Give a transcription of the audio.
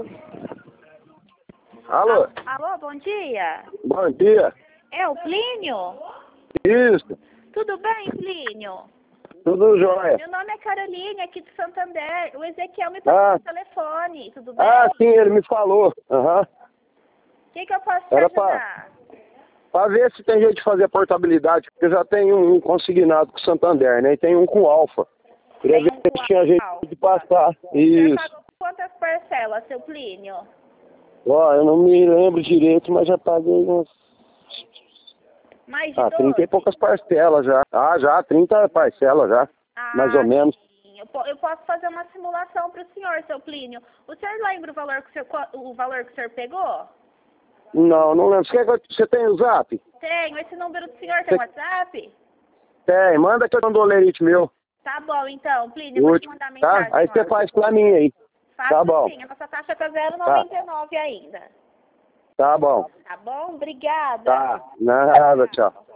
Alô? Alô? Alô, bom dia. Bom dia. É o Plínio? Isso. Tudo bem, Plínio? Tudo jóia. Meu nome é Caroline, aqui de Santander. O Ezequiel me passou o telefone, tudo bem? Sim, ele me falou. Aham. O que eu posso te Era ajudar? Pra ver se tem jeito de fazer a portabilidade, porque eu já tenho um consignado com Santander, né? E tem um com Alfa. Queria Tem ver um se com tinha jeito Alfa. de passar. O senhor Isso. pagou quantas parcelas, seu Plínio? Ó, eu não me lembro direito, mas já paguei uns... Mais de 30 e 12? poucas parcelas já. Já, 30 parcelas já. Mais ou menos. Sim. Eu posso fazer uma simulação para o senhor, seu Plínio. O senhor lembra o valor que o valor que o senhor pegou? Não lembro. Você tem o Zap? Tenho. Esse número do senhor tem WhatsApp? Tem. Manda que eu mando o lerite meu. Tá bom, então, Plínio, eu vou te mandar mensagem. Tá? Aí você faz pra mim aí. Faço Tá bom. sim, a nossa taxa tá 0,99 ainda. Tá bom. Tá bom? Obrigada. Tá. Nada, tchau.